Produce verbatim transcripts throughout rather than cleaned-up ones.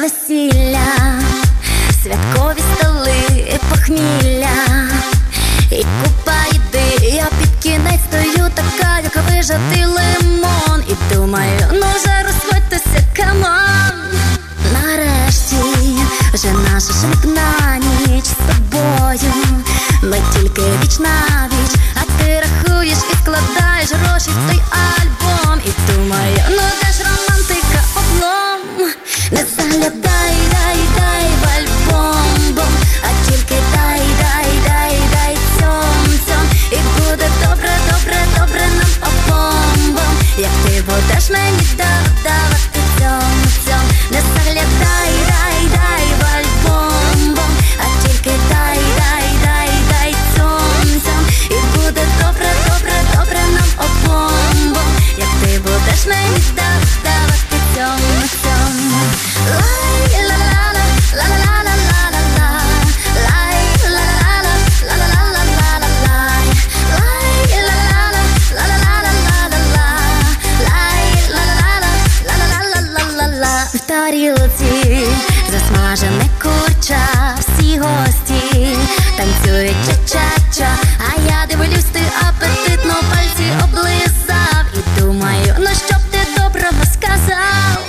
весілля, святкові столи, похмілля і купа їди. Я під кінець стою така, як вижатий лимон, і думаю, ну вже розходьтеся, камон. Нарешті вже наша шлюбна ніч з тобою. Ми тільки віч на віч, а ти рахуєш і складаєш гроші в той альбом. І думаю, ну де ж романтика, облом. Не заглядай, дай, дай в альбом, бом, а тільки дай, дай, дай, дай цьом, цьом. І буде добре, добре, добре нам обом, бом. Як ти будеш мені давати цьом, цьом. Не заглядай, дай, дай в альбом, бом, а тільки дай, дай, дай, дай цьом, цьом. І буде добре, добре, добре нам обом, бом. Як ти будеш мені давати цьом, цьом. Лай, ла ла ла, ла ла ла ла ла ла. Лай, ла ла ла, ла ла ла ла ла ла лай. Лай, ла ла ла, ла ла ла ла ла ла ла. Лай, ла ла ла, ла ла ла ла ла ла. В тарілці засмажене курча, всі гості танцюють ча-ча-ча, а я дивлюсь, ти апетитно пальці облизав. І думаю, ну що б ти доброго сказав?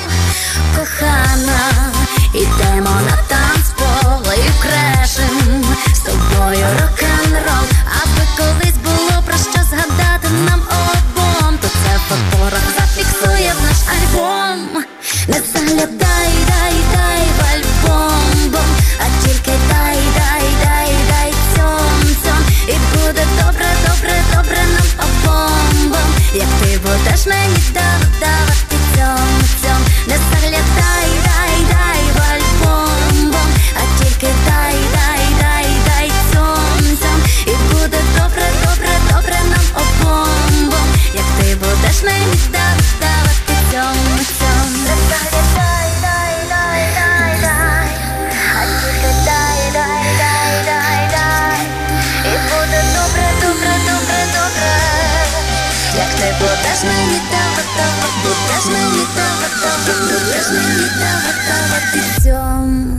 Кохана, ідемо на танцпол і крешем з тобою рок-н-рол. Аби колись було про що згадати нам обом, то це фотограф зафіксує в наш альбом. Не заглядай, дай, дай в альбом, бом, а тільки дай, дай, дай, дай цьом, цьом. І буде добре, добре, добре нам обом, бом. Як ти будеш мені давати цьом, цьом. Не заглядай, дай, дай в альбом, бом, а тільки дай, дай, дай, дай цьом, цьом. І буде добре, добре, добре нам обом, бом. Як ти будеш мені давати цьом, цьом. Не заглядай, дай, дай, дай, дай, а тільки дай, дай, дай, дай, дай. І буде добре, добре, добре, добре. Як ти будеш мені давати, будеш мені давати, будеш мені давати цьом.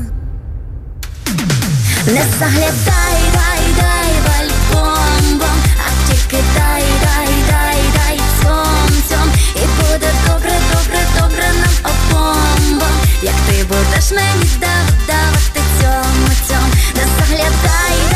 Не заглядай, дай, дай в альбом, бом, а тільки дай, дай, дай, дай цьом, цьом. І буде добре, добре, добре нам обом, бом. Як ти будеш мені давати цьом, цьом. Не заглядай,